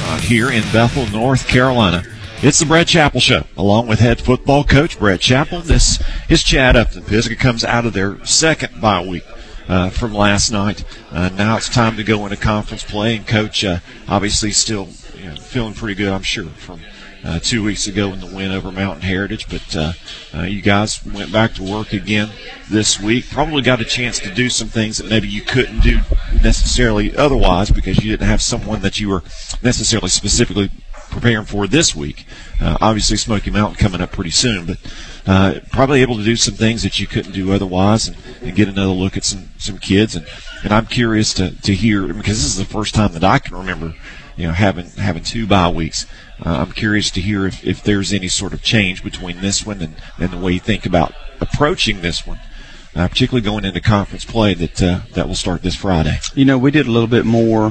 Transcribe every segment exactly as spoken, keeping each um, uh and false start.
uh, here in Bethel, North Carolina. It's the Brett Chappell Show, along with head football coach Brett Chappell. This is Chad Upton. Pisgah comes out of their second bye week uh, from last night. Uh, now it's time to go into conference play, and Coach uh, obviously still you know, feeling pretty good, I'm sure, from uh, two weeks ago in the win over Mountain Heritage. But uh, uh, you guys went back to work again this week. Probably got a chance to do some things that maybe you couldn't do necessarily otherwise because you didn't have someone that you were necessarily specifically preparing for this week. Uh, obviously, Smoky Mountain coming up pretty soon, but uh, probably able to do some things that you couldn't do otherwise and, and get another look at some, some kids. And, and I'm curious to, to hear, because this is the first time that I can remember, you know, having having two bye weeks. Uh, I'm curious to hear if, if there's any sort of change between this one and, and the way you think about approaching this one, uh, particularly going into conference play that uh, that will start this Friday. You know, we did a little bit more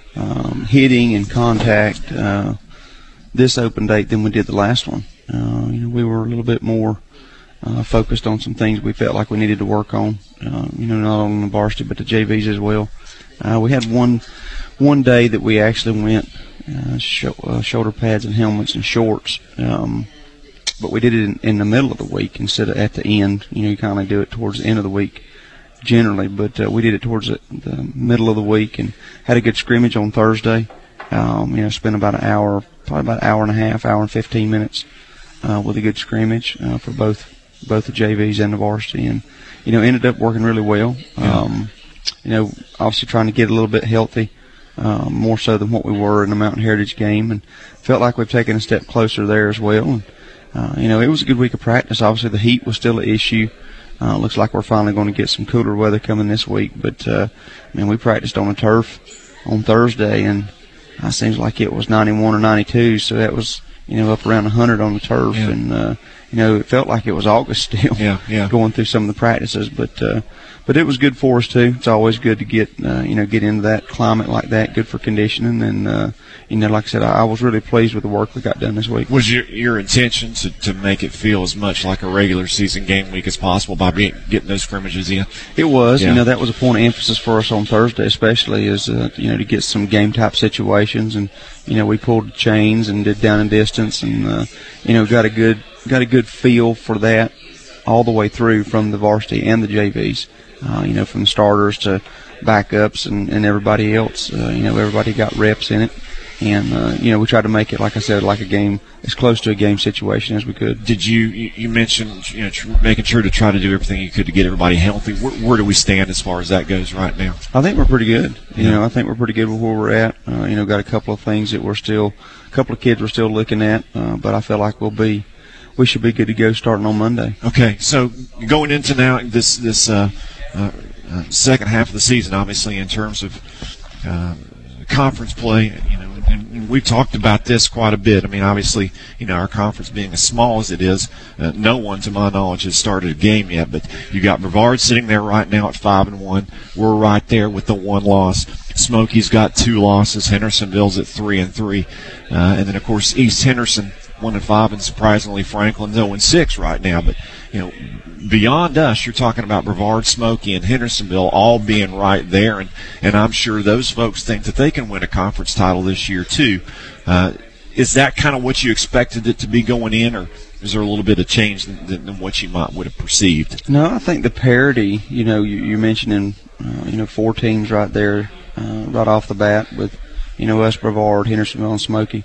um, hitting and contact uh, this open date than we did the last one. Uh, you know, we were a little bit more uh, focused on some things we felt like we needed to work on. Uh, you know, not only the varsity but the J Vs as well. Uh, we had one one day that we actually went uh, sh- uh, shoulder pads and helmets and shorts, um, but we did it in, in the middle of the week instead of at the end. You know, you kind of do it towards the end of the week generally, but uh, we did it towards the, the middle of the week and had a good scrimmage on Thursday. Um, you know, spent about an hour, probably about an hour and a half, hour and fifteen minutes uh, with a good scrimmage uh, for both both the J Vs and the varsity, and you know, ended up working really well. Yeah. Um, you know, obviously trying to get a little bit healthy, um, more so than what we were in the Mountain Heritage game, and felt like we've taken a step closer there as well. And uh, you know, it was a good week of practice. Obviously, the heat was still an issue. Uh, looks like we're finally going to get some cooler weather coming this week, but uh, I mean, we practiced on the turf on Thursday, and it seems like it was ninety-one or ninety-two, so that was, you know, up around one hundred on the turf, yeah. and uh, you know, it felt like it was August still. Yeah, yeah. Going through some of the practices, but uh, but it was good for us too. It's always good to get uh, you know get into that climate like that. Good for conditioning, and uh, you know, like I said, I, I was really pleased with the work we got done this week. Was your your intention to, to make it feel as much like a regular season game week as possible by being, getting those scrimmages in? It was. Yeah. You know, that was a point of emphasis for us on Thursday, especially is uh, you know to get some game type situations, and you know we pulled chains and did down and distance, and uh, you know got a good got a good feel for that all the way through from the varsity and the J Vs. Uh, you know, from the starters to backups and, and everybody else. Uh, you know, everybody got reps in it. And, uh, you know, we tried to make it, like I said, like a game, as close to a game situation as we could. Did you, you mentioned, you know, tr- making sure to try to do everything you could to get everybody healthy. Where, where do we stand as far as that goes right now? I think we're pretty good. You Yeah. know, I think we're pretty good with where we're at. Uh, you know, got a couple of things that we're still, a couple of kids we're still looking at, uh, but I feel like we'll be, we should be good to go starting on Monday. Okay, so going into now this, this, uh, uh, uh second half of the season, obviously, in terms of, uh, conference play, you know, and, and we've talked about this quite a bit. I mean, obviously, you know, our conference being as small as it is, uh, no one, to my knowledge, has started a game yet. But you got Brevard sitting there right now at five and one. We're right there with the one loss. Smoky's got two losses. Hendersonville's at three and three, uh, and then of course East Henderson one and five, and surprisingly Franklin's zero and six right now. But you know, beyond us, you're talking about Brevard, Smoky, and Hendersonville all being right there, and, and I'm sure those folks think that they can win a conference title this year too. Uh, is that kind of what you expected it to be going in, or is there a little bit of change than, than what you might would have perceived? No, I think the parity, you know, you, you're mentioning, uh, you know, four teams right there, uh, right off the bat with, you know, us, Brevard, Hendersonville, and Smoky.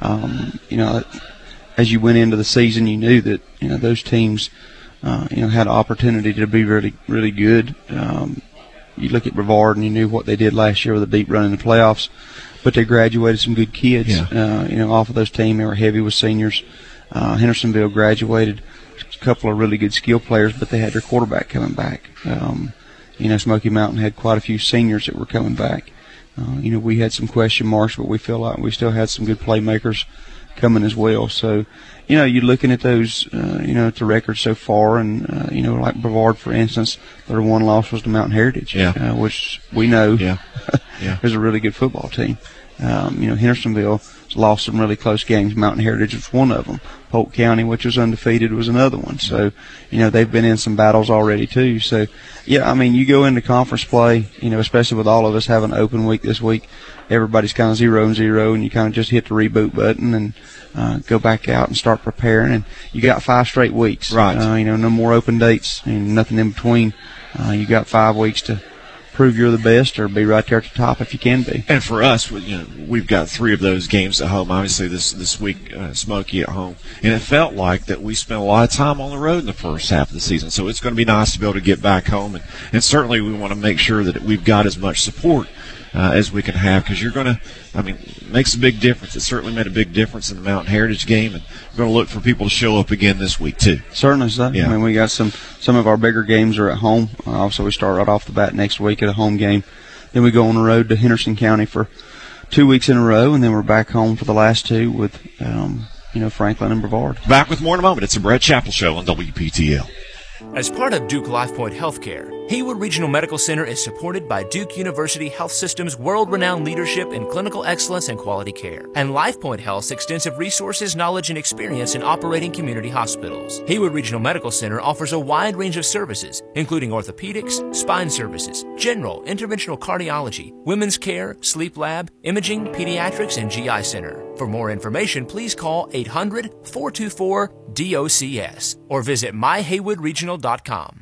Um, you know, as you went into the season, you knew that, you know, those teams, uh, you know, had an opportunity to be really, really good. Um, you look at Brevard and you knew what they did last year with a deep run in the playoffs, but they graduated some good kids, yeah. uh, you know, off of those teams. They were heavy with seniors. Uh, Hendersonville graduated a couple of really good skill players, but they had their quarterback coming back. Um, you know, Smoky Mountain had quite a few seniors that were coming back. Uh, you know, we had some question marks, but we feel like we still had some good playmakers coming as well. So, you know, you're looking at those, uh, you know, at the record so far, and, uh, you know, like Brevard, for instance, their one loss was to Mountain Heritage, yeah. uh, which we know yeah. Yeah. is a really good football team. Um, you know, Hendersonville lost some really close games. Mountain Heritage was one of them. Polk County, which was undefeated, was another one. So, you know, they've been in some battles already too. So, yeah, I mean, you go into conference play, you know, especially with all of us having an open week this week, everybody's kind of zero and zero, and you kind of just hit the reboot button and uh, go back out and start preparing. And you got five straight weeks. Right. Uh, you know, no more open dates and nothing in between. Uh, you got five weeks to prove you're the best or be right there at the top if you can be. And for us, you know, we've got three of those games at home. Obviously, this this week, uh, Smoky at home. And it felt like that we spent a lot of time on the road in the first half of the season. So it's going to be nice to be able to get back home. And, and certainly we want to make sure that we've got as much support uh, as we can have, because you're going to, I mean, it makes a big difference. It certainly made a big difference in the Mountain Heritage game. And we're going to look for people to show up again this week, too. Certainly so. Yeah. I mean, we got some, some of our bigger games are at home. Uh, also, we start right off the bat next week at a home game. Then we go on the road to Henderson County for two weeks in a row, and then we're back home for the last two with, um, you know, Franklin and Brevard. Back with more in a moment. It's the Brett Chappell Show on W P T L. As part of Duke LifePoint Healthcare, Haywood Regional Medical Center is supported by Duke University Health System's world-renowned leadership in clinical excellence and quality care, and LifePoint Health's extensive resources, knowledge, and experience in operating community hospitals. Haywood Regional Medical Center offers a wide range of services, including orthopedics, spine services, general, interventional cardiology, women's care, sleep lab, imaging, pediatrics, and G I Center. For more information, please call eight hundred, four two four, D O C S or visit my haywood regional dot com.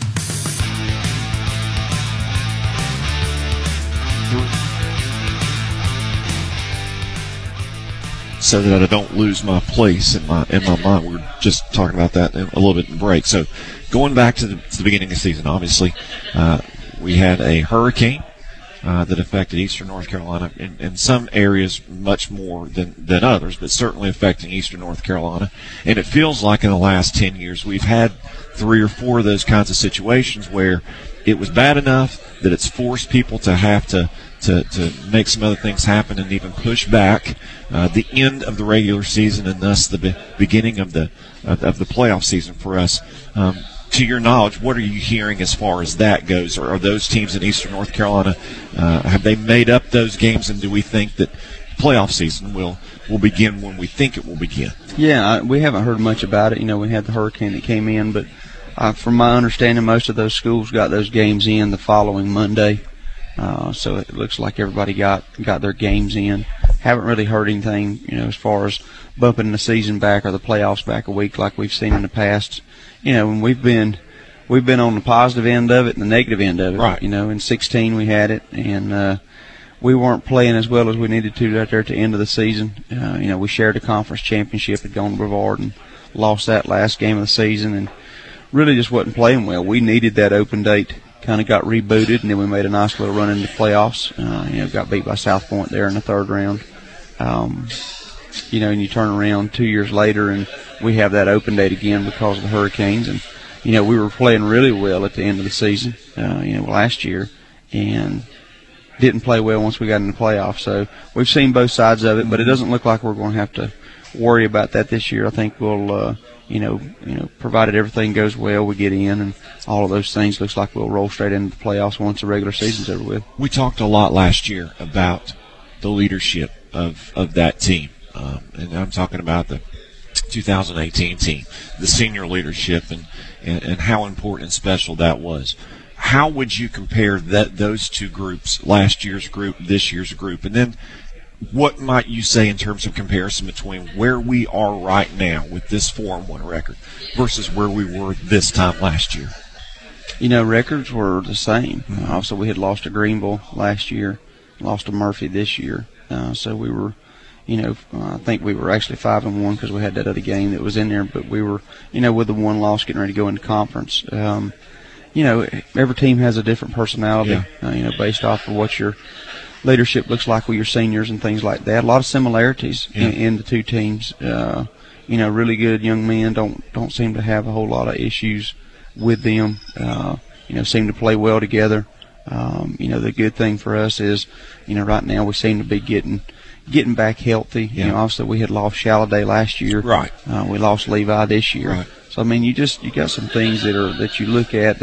So that I don't lose my place in my in my mind. We were just talking about that a little bit in the break. So going back to the, to the beginning of the season, obviously, uh, we had a hurricane uh, that affected eastern North Carolina in, in some areas much more than, than others, but certainly affecting eastern North Carolina. And it feels like in the last ten years we've had three or four of those kinds of situations where it was bad enough that it's forced people to have to To, to make some other things happen and even push back uh, the end of the regular season and thus the be- beginning of the of, of the playoff season for us. Um, to your knowledge, what are you hearing as far as that goes? Or are those teams in eastern North Carolina, uh, have they made up those games, and do we think that playoff season will, will begin when we think it will begin? Yeah, I, we haven't heard much about it. You know, we had the hurricane that came in, but uh, from my understanding, most of those schools got those games in the following Monday. Uh, so it looks like everybody got, got their games in. Haven't really heard anything, you know, as far as bumping the season back or the playoffs back a week like we've seen in the past. You know, and we've been we've been on the positive end of it and the negative end of it. Right. You know, in sixteen we had it, and uh, we weren't playing as well as we needed to right there at the end of the season. Uh, you know, we shared a conference championship at Gone Brevard and lost that last game of the season, and really just wasn't playing well. We needed that open date. Kind of got rebooted, and then we made a nice little run into the playoffs. Uh, you know, got beat by South Point there in the third round. Um, you know, and you turn around two years later, and we have that open date again because of the hurricanes. And you know, we were playing really well at the end of the season. Uh, you know, last year, and didn't play well once we got in the playoffs. So we've seen both sides of it, but it doesn't look like we're going to have to worry about that this year. I think we'll. Uh, You know, you know, provided everything goes well, we get in, and all of those things. Looks like we'll roll straight into the playoffs once the regular season's over with. We talked a lot last year about the leadership of, of that team, um, and I'm talking about the two thousand eighteen team, the senior leadership, and, and, and how important and special that was. How would you compare that those two groups, last year's group, this year's group, and then what might you say in terms of comparison between where we are right now with this four and one record versus where we were this time last year? You know, records were the same. Mm-hmm. Also, we had lost to Greenville last year, lost to Murphy this year. Uh, so we were, you know, uh, I think we were actually five and one because we had that other game that was in there. But we were, you know, with the one loss, getting ready to go into conference. Um, you know, every team has a different personality. Yeah. Uh, you know, based off of what your leadership looks like with your seniors and things like that. A lot of similarities yeah. in, in the two teams. Uh, you know, really good young men don't don't seem to have a whole lot of issues with them. Uh, you know, seem to play well together. Um, you know, the good thing for us is, you know, right now we seem to be getting getting back healthy. Yeah. You know, obviously we had lost Shalladay last year. Right. Uh, we lost Levi this year. Right. So I mean, you just you got some things that are that you look at that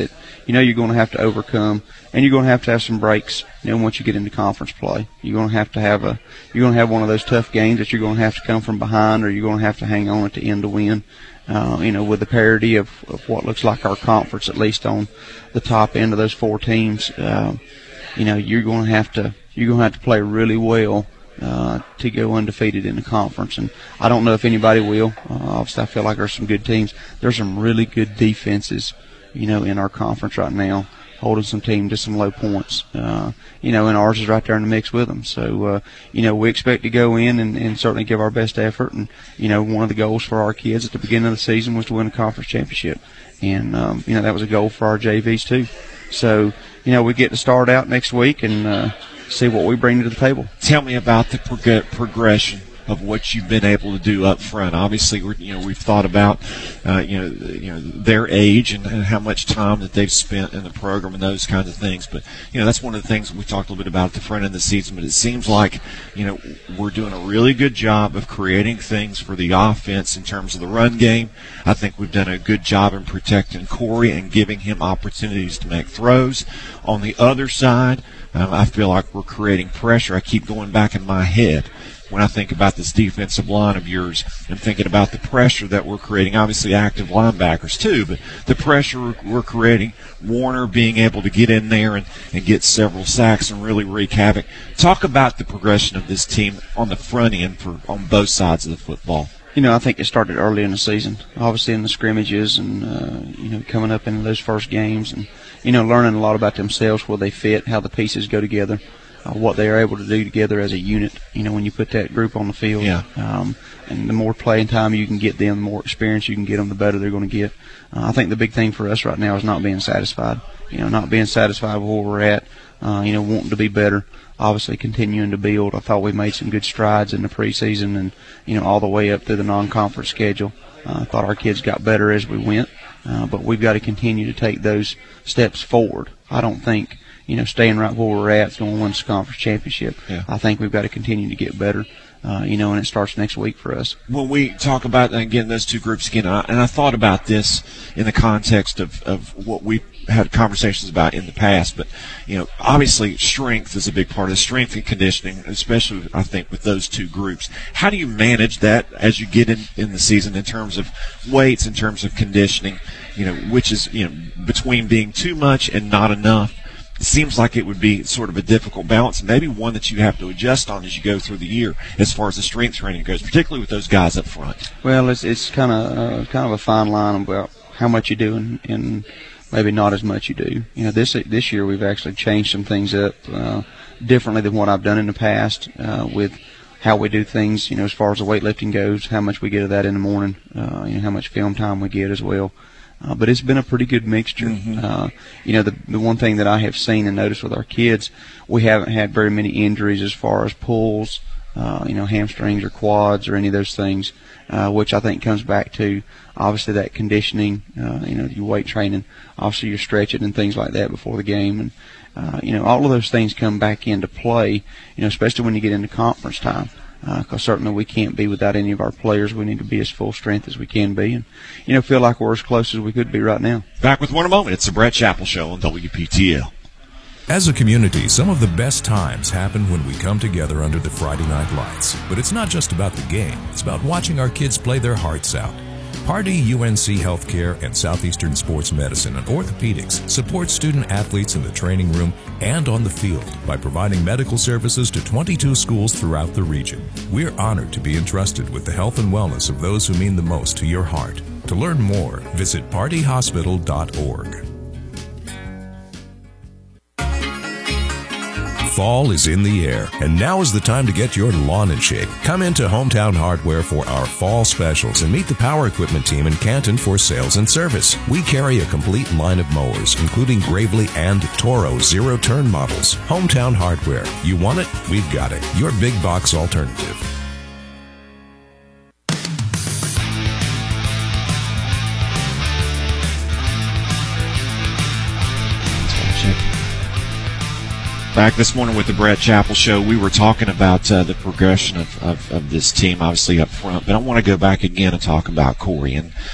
you know you're going to have to overcome, and you're going to have to have some breaks. You know, once you get into conference play, you're going to have to have a, you're going to have one of those tough games that you're going to have to come from behind, or you're going to have to hang on at the end to win. Uh, you know, with the parity of, of what looks like our conference, at least on the top end of those four teams, uh, you know, you're going to have to, you're going to have to play really well uh, to go undefeated in the conference. And I don't know if anybody will. Uh, obviously, I feel like there's some good teams. There's some really good defenses, you know, in our conference right now, holding some team to some low points. Uh, you know, and ours is right there in the mix with them. So, uh, you know, we expect to go in and, and certainly give our best effort. And, you know, one of the goals for our kids at the beginning of the season was to win a conference championship. And, um, you know, that was a goal for our J Vs too. So, you know, we get to start out next week and uh, see what we bring to the table. Tell me about the prog- progression of what you've been able to do up front. Obviously, we're, you know, we've thought about, uh, you know, you know, their age and, and how much time that they've spent in the program and those kinds of things. But, you know, that's one of the things we talked a little bit about at the front end of the season. But it seems like, you know, we're doing a really good job of creating things for the offense in terms of the run game. I think we've done a good job in protecting Corey and giving him opportunities to make throws. On the other side, um, I feel like we're creating pressure. I keep going back in my head when I think about this defensive line of yours and thinking about the pressure that we're creating, obviously active linebackers too, but the pressure we're creating, Warner being able to get in there and, and get several sacks and really wreak havoc. Talk about the progression of this team on the front end for on both sides of the football. You know, I think it started early in the season, obviously in the scrimmages and, uh, you know, coming up into those first games and, you know, learning a lot about themselves, where they fit, how the pieces go together. Uh, what they are able to do together as a unit, you know, when you put that group on the field. Yeah. Um, and the more playing time you can get them, the more experience you can get them, the better they're going to get. Uh, I think the big thing for us right now is not being satisfied. You know, not being satisfied with where we're at, uh, you know, wanting to be better, obviously continuing to build. I thought we made some good strides in the preseason and, you know, all the way up through the non-conference schedule. Uh, I thought our kids got better as we went, uh, but we've got to continue to take those steps forward. I don't think, you know, staying right where we're at is going to win us a conference championship. Yeah. I think we've got to continue to get better, uh, you know, and it starts next week for us. When we talk about, again, those two groups again, and I, and I thought about this in the context of, of what we had conversations about in the past, but, you know, obviously strength is a big part of the strength and conditioning, especially, I think, with those two groups. How do you manage that as you get in, in the season in terms of weights, in terms of conditioning, you know, which is, you know, between being too much and not enough? It seems like it would be sort of a difficult balance, maybe one that you have to adjust on as you go through the year as far as the strength training goes, particularly with those guys up front. Well, it's it's kind of uh, kind of a fine line about how much you do and, and maybe not as much you do. You know, this this year we've actually changed some things up uh, differently than what I've done in the past uh, with how we do things. You know, as far as the weightlifting goes, how much we get of that in the morning, uh, you know, how much film time we get as well. Uh, but it's been a pretty good mixture. Mm-hmm. Uh, you know, the, the one thing that I have seen and noticed with our kids, we haven't had very many injuries as far as pulls, uh, you know, hamstrings or quads or any of those things, uh, which I think comes back to obviously that conditioning, uh, you know, your weight training, obviously your stretching and things like that before the game. And, uh, you know, all of those things come back into play, you know, especially when you get into conference time. Because uh, certainly we can't be without any of our players. We need to be as full strength as we can be and, you know, feel like we're as close as we could be right now. Back with more in a moment. It's the Brett Chappell Show on W P T L. As a community, some of the best times happen when we come together under the Friday night lights. But it's not just about the game. It's about watching our kids play their hearts out. Pardee U N C Healthcare and Southeastern Sports Medicine and Orthopedics support student athletes in the training room and on the field by providing medical services to twenty-two schools throughout the region. We're honored to be entrusted with the health and wellness of those who mean the most to your heart. To learn more, visit pardee hospital dot org. Fall is in the air, and now is the time to get your lawn in shape. Come into Hometown Hardware for our fall specials and meet the power equipment team in Canton for sales and service. We carry a complete line of mowers, including Gravely and Toro zero-turn models. Hometown Hardware. You want it? We've got it. Your big box alternative. Back this morning with the Brett Chappell Show, we were talking about uh, the progression of, of, of this team, obviously up front. But I want to go back again and talk about Corey. And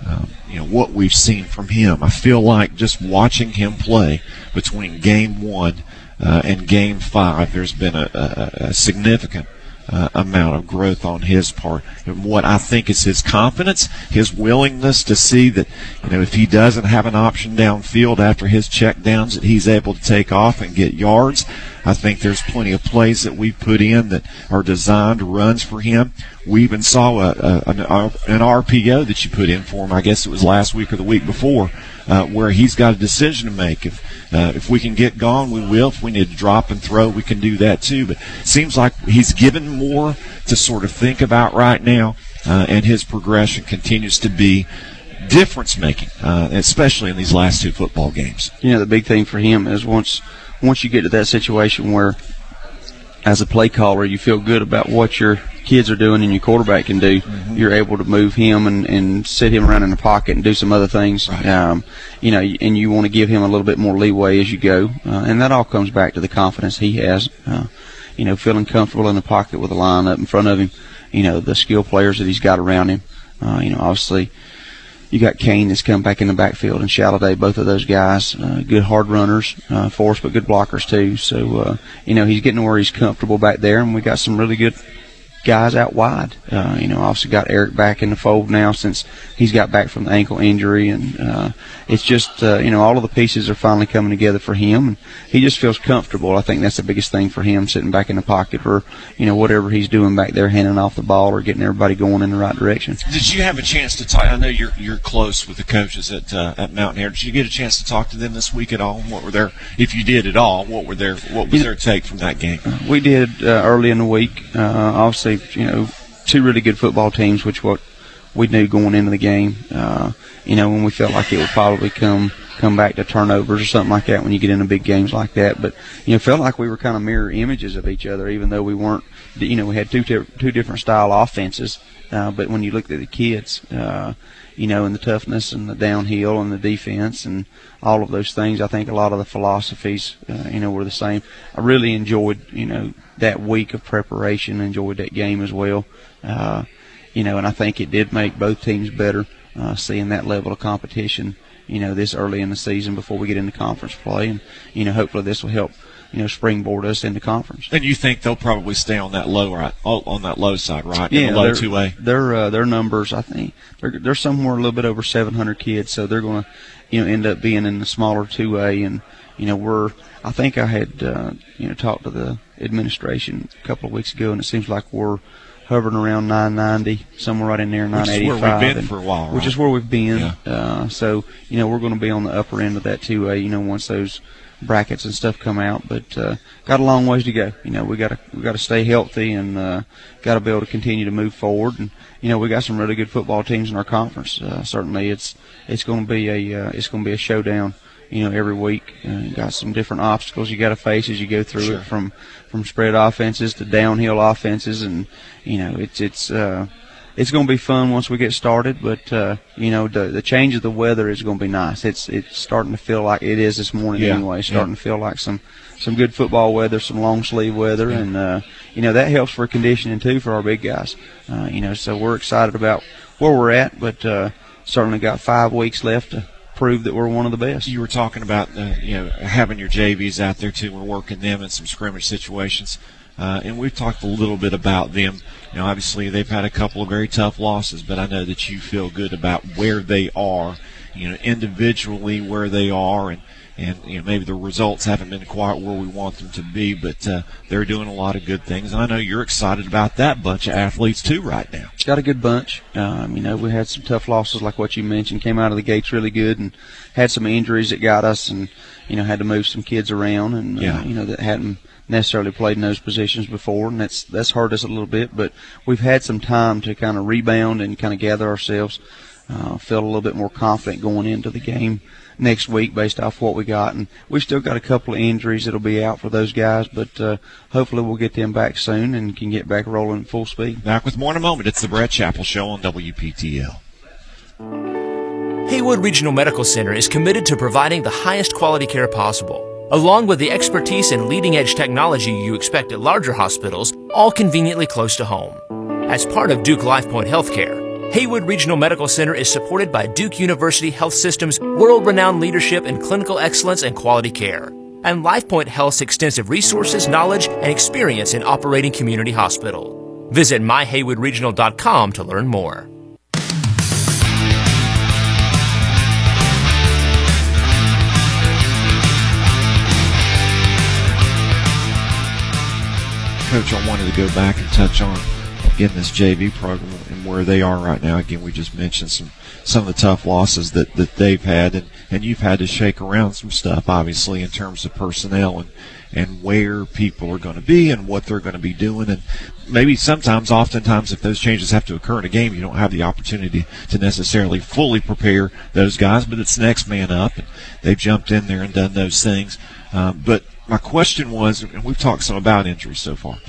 uh, you know, what we've seen from him. I feel like just watching him play between game one uh, and game five, there's been a, a, a significant Uh, amount of growth on his part, and what I think is his confidence, his willingness to see that, you know, if he doesn't have an option downfield after his check downs, that he's able to take off and get yards. I think there's plenty of plays that we've put in that are designed runs for him. We even saw a, a, an, an R P O that you put in for him, I guess it was last week or the week before, uh, where he's got a decision to make. If uh, if we can get gone, we will. If we need to drop and throw, we can do that too. But it seems like he's given more to sort of think about right now, uh, and his progression continues to be difference-making, uh, especially in these last two football games. You know, the big thing for him is once once you get to that situation where, as a play caller, you feel good about what your kids are doing and your quarterback can do, mm-hmm. you're able to move him and, and sit him around in the pocket and do some other things. Right. Um, you know, and you want to give him a little bit more leeway as you go. Uh, and that all comes back to the confidence he has. Uh, you know, feeling comfortable in the pocket with a line up in front of him. You know, the skill players that he's got around him. Uh, you know, obviously, you got Kane that's come back in the backfield and Shalladay, both of those guys, uh, good hard runners uh, for us, but good blockers too. So, uh, you know, he's getting where he's comfortable back there, and we got some really good guys out wide. Uh, you know, obviously got Eric back in the fold now since he's got back from the ankle injury, and uh, it's just, uh, you know, all of the pieces are finally coming together for him, and he just feels comfortable. I think that's the biggest thing for him, sitting back in the pocket or, you know, whatever he's doing back there, handing off the ball or getting everybody going in the right direction. Did you have a chance to talk? I know you're you're close with the coaches at uh, at Mountain Air. Did you get a chance to talk to them this week at all? What were their, if you did at all, what were their what was their take from that game? We did uh, early in the week. Uh, obviously, you know, two really good football teams, which what we knew going into the game. Uh, you know, when we felt like it would probably come come back to turnovers or something like that when you get into big games like that. But, you know, felt like we were kind of mirror images of each other, even though we weren't, you know, we had two two different style offenses. Uh, but when you looked at the kids, uh, you know, and the toughness and the downhill and the defense and all of those things, I think a lot of the philosophies, uh, you know, were the same. I really enjoyed, you know, that week of preparation, enjoyed that game as well. Uh, you know, and I think it did make both teams better, uh, seeing that level of competition, you know, this early in the season before we get into conference play. And, you know, hopefully this will help, you know, springboard us into conference. And you think they'll probably stay on that low, right? On that low side, right? Yeah, in the low two A. Their uh, their numbers, I think, they're they're somewhere a little bit over seven hundred kids, so they're going to, you know, end up being in the smaller two A. And, you know, we're, I think I had, uh, you know, talked to the administration a couple of weeks ago, and it seems like we're hovering around nine ninety, somewhere right in there, nine eighty-five. Which is where we've been for a while, right? Which is where we've been. Yeah. Uh, so, you know, we're going to be on the upper end of that two A, you know, once those brackets and stuff come out, but uh, got a long ways to go. You know, we got to we got to stay healthy and uh, got to be able to continue to move forward. And you know, we got some really good football teams in our conference. Uh, certainly, it's it's going to be a uh, it's going to be a showdown. You know, every week. Uh, you got some different obstacles you got to face as you go through Sure. it, from from spread offenses to downhill offenses, and you know, it's it's. Uh, It's going to be fun once we get started, but, uh, you know, the the change of the weather is going to be nice. It's it's starting to feel like it is this morning yeah. anyway. Starting yeah. to feel like some, some good football weather, some long sleeve weather, yeah. and, uh, you know, that helps for conditioning too for our big guys. Uh, you know, so we're excited about where we're at, but uh, certainly got five weeks left to prove that we're one of the best. You were talking about, uh, you know, having your J Vs out there too. We're working them in some scrimmage situations. Uh, and we've talked a little bit about them. You know, obviously they've had a couple of very tough losses, but I know that you feel good about where they are, you know, individually where they are, and, and you know, maybe the results haven't been quite where we want them to be, but uh, they're doing a lot of good things. And I know you're excited about that bunch of athletes too right now. Got a good bunch. Um, you know, we had some tough losses like what you mentioned, came out of the gates really good, and had some injuries that got us, and, you know, had to move some kids around, and, yeah. uh, you know, that hadn't necessarily played in those positions before, and that's that's hurt us a little bit, but we've had some time to kind of rebound and kind of gather ourselves, uh, feel a little bit more confident going into the game next week based off what we got. And we've still got a couple of injuries that'll be out for those guys, but uh, hopefully we'll get them back soon and can get back rolling full speed. Back with more in a moment. It's the Brett Chappell Show on W P T L. Haywood Regional Medical Center is committed to providing the highest quality care possible, along with the expertise and leading-edge technology you expect at larger hospitals, all conveniently close to home. As part of Duke LifePoint Healthcare, Haywood Regional Medical Center is supported by Duke University Health System's world-renowned leadership in clinical excellence and quality care, and LifePoint Health's extensive resources, knowledge, and experience in operating community hospital. Visit my haywood regional dot com to learn more. Coach, I wanted to go back and touch on, again, this J V program and where they are right now. Again, we just mentioned some, some of the tough losses that, that they've had, and, and you've had to shake around some stuff, obviously, in terms of personnel and, and where people are going to be and what they're going to be doing. And maybe sometimes, oftentimes, if those changes have to occur in a game, you don't have the opportunity to necessarily fully prepare those guys, but it's next man up, and they've jumped in there and done those things. Um, but my question was, and we've talked some about injuries so far,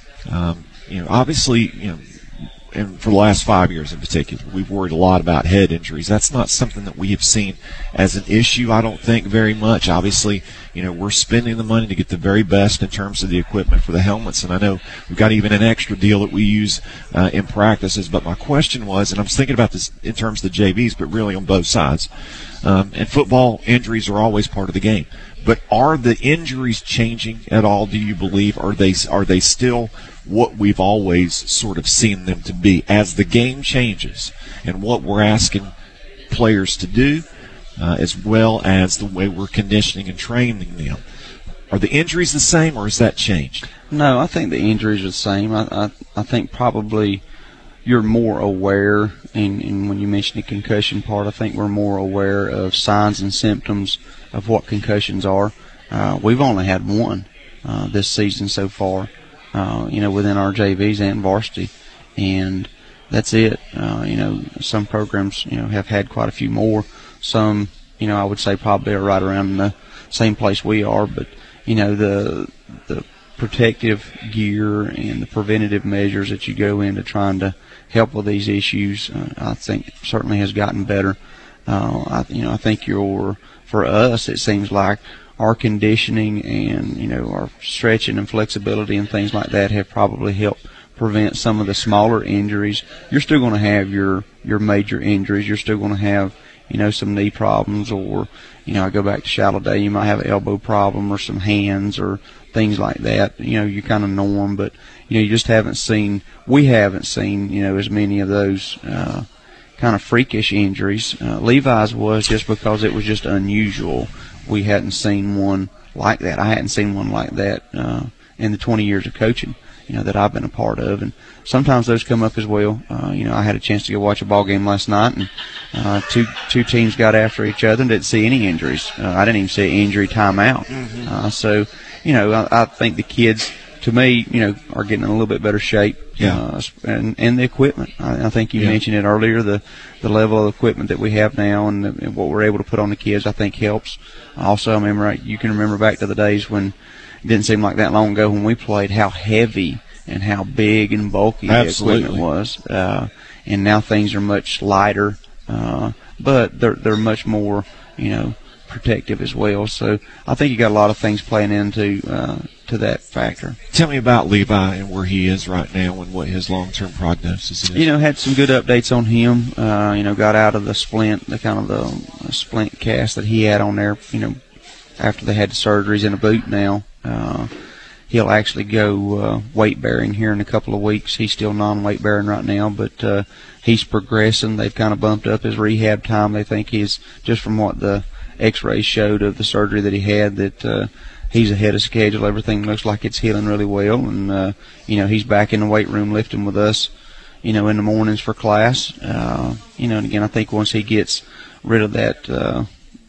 um, you know, obviously, you know, and for the last five years in particular, we've worried a lot about head injuries. That's not something that we have seen as an issue, I don't think, very much. Obviously, you know, we're spending the money to get the very best in terms of the equipment for the helmets, and I know we've got even an extra deal that we use uh, in practices. But my question was, and I was thinking about this in terms of the J Vs, but really on both sides. Um, and football injuries are always part of the game. But are the injuries changing at all, do you believe? Are they are they still what we've always sort of seen them to be as the game changes and what we're asking players to do, uh, as well as the way we're conditioning and training them? Are the injuries the same, or has that changed? No, I think the injuries are the same. I, I, I think probably you're more aware, and, and when you mention the concussion part, I think we're more aware of signs and symptoms of what concussions are. Uh, we've only had one uh, this season so far, uh, you know, within our J Vs and varsity, and that's it. Uh, you know, some programs, you know, have had quite a few more. Some, you know, I would say probably are right around the same place we are, but, you know, the the protective gear and the preventative measures that you go into trying to help with these issues, uh, I think certainly has gotten better. Uh, I, you know, I think your for us, it seems like our conditioning and, you know, our stretching and flexibility and things like that have probably helped prevent some of the smaller injuries. You're still going to have your your major injuries. You're still going to have, you know, some knee problems, or, you know, I go back to Shallow Day, you might have an elbow problem or some hands or things like that. You know, you kind of norm, but, you know, you just haven't seen, we haven't seen, you know, as many of those uh, kind of freakish injuries. Uh, Levi's was just because it was just unusual. We hadn't seen one like that. I hadn't seen one like that uh, in the twenty years of coaching, you know, that I've been a part of. And sometimes those come up as well. Uh, you know, I had a chance to go watch a ball game last night, and uh, two two teams got after each other and didn't see any injuries. Uh, I didn't even see an injury timeout. Mm-hmm. Uh, so, you know, I, I think the kids, to me, you know, are getting in a little bit better shape. Yeah. Uh, and, and the equipment. I, I think you yeah. mentioned it earlier, the, the level of equipment that we have now and, the, and what we're able to put on the kids, I think helps. Also, I remember, you can remember back to the days when it didn't seem like that long ago when we played, how heavy and how big and bulky Absolutely. the equipment was. Uh, and now things are much lighter, uh, but they're, they're much more, you know, protective as well. So I think you got a lot of things playing into uh, to that factor. Tell me about Levi and where he is right now and what his long-term prognosis is. You know, had some good updates on him. Uh, you know, got out of the splint, the kind of the splint cast that he had on there, you know, after they had the surgeries in a boot now. Uh, he'll actually go uh, weight-bearing here in a couple of weeks. He's still non-weight-bearing right now, but uh, he's progressing. They've kind of bumped up his rehab time. They think he's, just from what the x-rays showed of the surgery that he had, that uh, he's ahead of schedule. Everything looks like it's healing really well, and uh, you know, he's back in the weight room lifting with us, you know, in the mornings for class. Uh, you know, and again, I think once he gets rid of that, uh,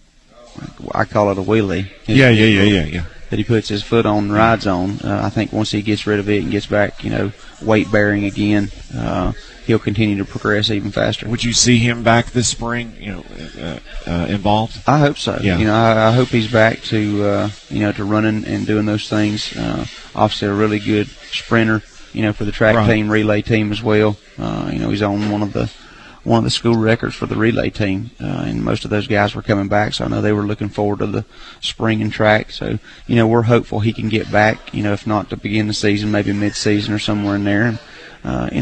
I call it a wheelie. Yeah, yeah, yeah, yeah, yeah. That he puts his foot on and rides on. Uh, I think once he gets rid of it and gets back, you know, weight bearing again, uh, he'll continue to progress even faster. Would you see him back this spring, you know, uh, uh, involved? I hope so. Yeah. You know, I, I hope he's back to, uh, you know, to running and doing those things. Uh, obviously, a really good sprinter, you know, for the track right. team, relay team as well. Uh, you know, he's on one of the one of the school records for the relay team, uh, and most of those guys were coming back, so I know they were looking forward to the spring and track. So, you know, we're hopeful he can get back, you know, if not to begin the season, maybe mid-season or somewhere in there. And, uh, you know,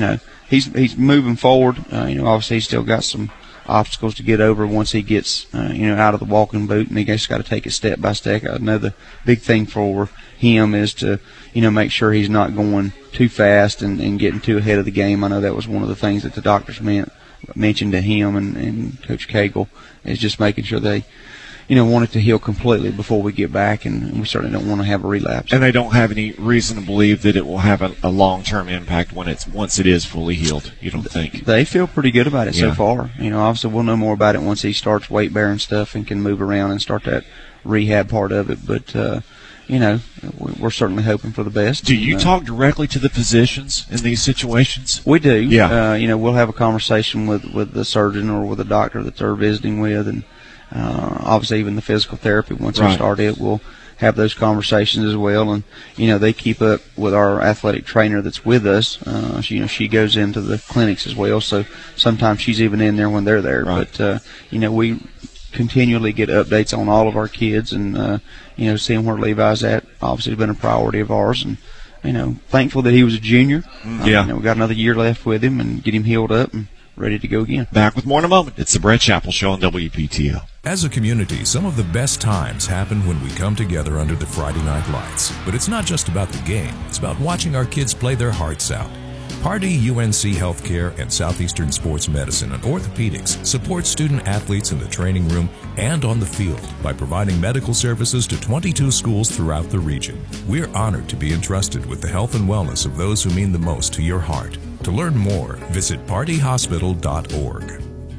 he's he's moving forward. Uh, you know, obviously he's still got some obstacles to get over once he gets uh, you know out of the walking boot, and he just got to take it step by step. I know the big thing for him is to you know make sure he's not going too fast and, and getting too ahead of the game. I know that was one of the things that the doctors meant mentioned to him and, and Coach Cagle, is just making sure they you know want it to heal completely before we get back, and, and we certainly don't want to have a relapse. And they don't have any reason to believe that it will have a, a long-term impact when it's once it is fully healed. You don't think? They feel pretty good about it yeah. so far. You know, obviously we'll know more about it once he starts weight bearing stuff and can move around and start that rehab part of it. But uh, you know, we're certainly hoping for the best. Do you and, uh, talk directly to the physicians in these situations? We do. Yeah. Uh, you know, we'll have a conversation with with the surgeon or with the doctor that they're visiting with, and uh, obviously even the physical therapy. Once right. we start it, we'll have those conversations as well. And you know, they keep up with our athletic trainer that's with us. Uh, she, you know, she goes into the clinics as well, so sometimes she's even in there when they're there. Right. But uh, you know, we continually get updates on all of our kids, and uh, you know, seeing where Levi's at obviously has been a priority of ours. And you know, thankful that he was a junior. Mm, yeah. Uh, you know, we got another year left with him and get him healed up and ready to go again. Back with more in a moment. It's the Brett Chappell Show on W P T L. As a community, some of the best times happen when we come together under the Friday night lights. But it's not just about the game. It's about watching our kids play their hearts out. Pardee U N C Healthcare and Southeastern Sports Medicine and Orthopedics support student athletes in the training room and on the field by providing medical services to twenty-two schools throughout the region. We're honored to be entrusted with the health and wellness of those who mean the most to your heart. To learn more, visit pardee hospital dot org.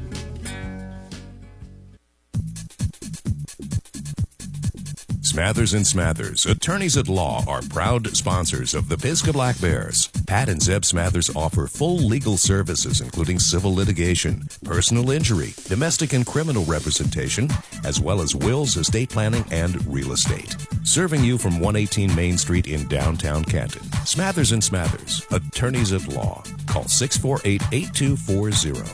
Smathers and Smathers, attorneys at law, are proud sponsors of the Pisgah Black Bears. Pat and Zeb Smathers offer full legal services, including civil litigation, personal injury, domestic and criminal representation, as well as wills, estate planning, and real estate. Serving you from one eighteen Main Street in downtown Canton. Smathers and Smathers, attorneys at law. Call six four eight, eight two four zero.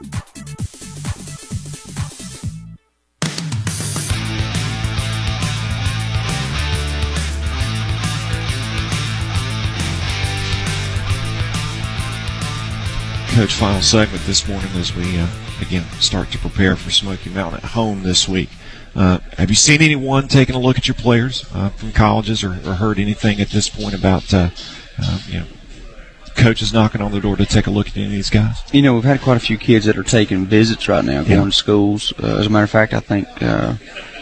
Coach, final segment this morning as we, uh, again, start to prepare for Smoky Mountain at home this week. Uh, have you seen anyone taking a look at your players uh, from colleges, or, or heard anything at this point about, uh, uh, you know, coaches knocking on the door to take a look at any of these guys? You know, we've had quite a few kids that are taking visits right now, going yeah. to schools. Uh, as a matter of fact, I think uh,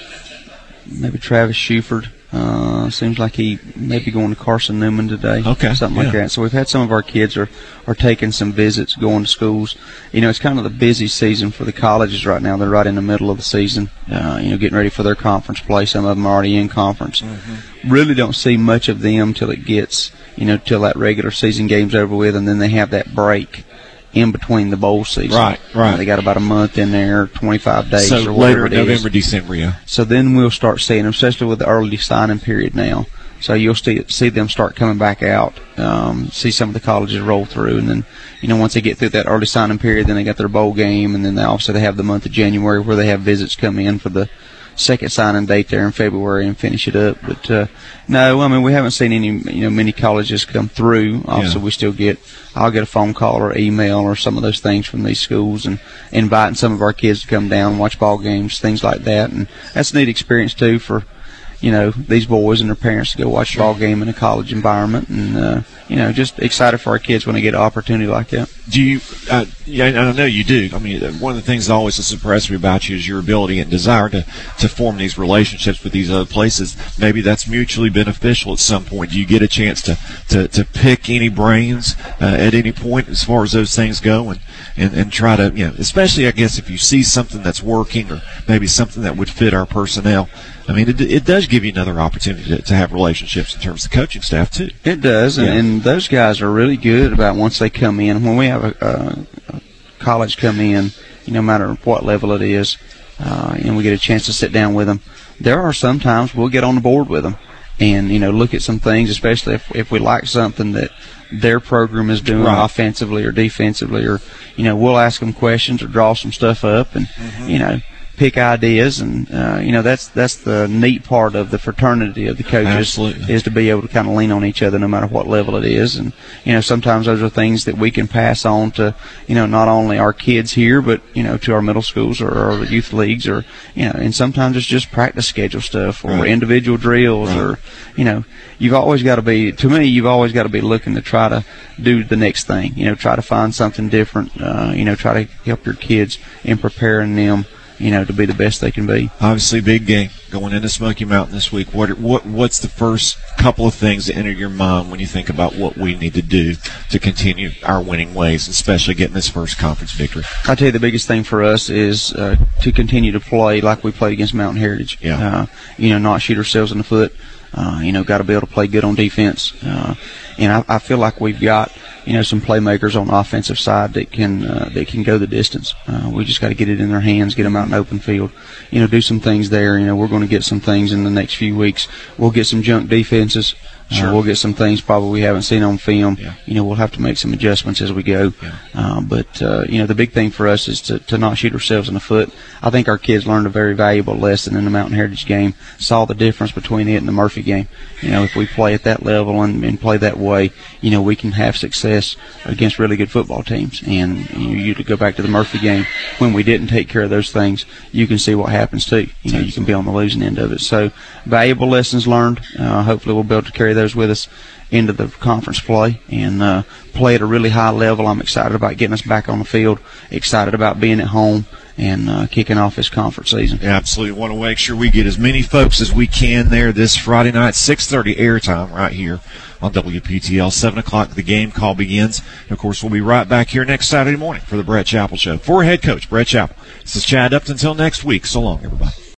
maybe Travis Shuford. Uh, seems like he may be going to Carson Newman today. Okay. Something yeah. like that. So we've had some of our kids are, are taking some visits, going to schools. You know, it's kind of the busy season for the colleges right now. They're right in the middle of the season, uh, you know, getting ready for their conference play. Some of them are already in conference. Mm-hmm. Really don't see much of them till it gets, you know, till that regular season game's over with, and then they have that break in between the bowl season. Right, right. Uh, they got about a month in there, twenty-five days so or whatever later it November, is. December, yeah. So then we'll start seeing them, especially with the early signing period now. So you'll see see them start coming back out, um, see some of the colleges roll through, and then, you know, once they get through that early signing period, then they got their bowl game, and then they also they have the month of January where they have visits come in for the second signing date there in February and finish it up. But uh, no, I mean, we haven't seen any, you know, many colleges come through. Also, yeah. we still get, I'll get a phone call or email or some of those things from these schools, and inviting some of our kids to come down and watch ball games, things like that. And that's a neat experience too for, you know, these boys and their parents to go watch a ball game in a college environment, and uh, you know, just excited for our kids when they get an opportunity like that. Do you? Uh, yeah, I know you do. I mean, one of the things that always has impressed me about you is your ability and desire to to form these relationships with these other places. Maybe that's mutually beneficial at some point. Do you get a chance to to, to pick any brains uh, at any point as far as those things go, and, and and try to, you know, especially I guess if you see something that's working or maybe something that would fit our personnel. I mean, it, it does give you another opportunity to, to have relationships in terms of the coaching staff, too. It does, yeah. and, and those guys are really good about once they come in. When we have a, a, a college come in, you know, no matter what level it is, uh, and we get a chance to sit down with them, there are sometimes we'll get on the board with them and, you know, look at some things, especially if, if we like something that their program is doing right. offensively or defensively, or, you know, we'll ask them questions or draw some stuff up, and, mm-hmm. you know, pick ideas, and uh, you know that's that's the neat part of the fraternity of the coaches. Absolutely. Is to be able to kind of lean on each other no matter what level it is, and you know sometimes those are things that we can pass on to you know not only our kids here, but you know to our middle schools or our youth leagues, or you know and sometimes it's just practice schedule stuff or right. individual drills right. or you know you've always got to be to me you've always got to be looking to try to do the next thing, you know try to find something different, uh, you know try to help your kids in preparing them you know to be the best they can be. Obviously big game going into Smoky Mountain this week. What what what's the first couple of things that enter your mind when you think about what we need to do to continue our winning ways, especially getting this first conference victory? I'll tell you the biggest thing for us is uh, to continue to play like we played against Mountain Heritage. Yeah. Uh, you know, not shoot ourselves in the foot. Uh, you know, got to be able to play good on defense. Uh, and I, I feel like we've got, you know, some playmakers on the offensive side that can uh, that can go the distance. Uh, we just got to get it in their hands, get them out in the open field. You know, do some things there. You know, we're going to get some things in the next few weeks. We'll get some junk defenses. Sure. Uh, we'll get some things probably we haven't seen on film. Yeah. You know, we'll have to make some adjustments as we go. Yeah. Uh, but, uh, you know, the big thing for us is to, to not shoot ourselves in the foot. I think our kids learned a very valuable lesson in the Mountain Heritage game, saw the difference between it and the Murphy game. You know, if we play at that level and, and play that way, you know, we can have success against really good football teams. And you, know, you to go back to the Murphy game, when we didn't take care of those things, you can see what happens too. You know, you can be on the losing end of it. So, valuable lessons learned. Uh, hopefully we'll be able to carry those with us into the conference play and uh, play at a really high level. I'm excited about getting us back on the field, excited about being at home and uh, kicking off this conference season. Yeah, absolutely. Want to make sure we get as many folks as we can there this Friday night, six thirty airtime right here on W P T L. seven o'clock the game call begins. And, of course, we'll be right back here next Saturday morning for the Brett Chappell Show. For head coach Brett Chappell, this is Chad Upton. Until next week, so long, everybody.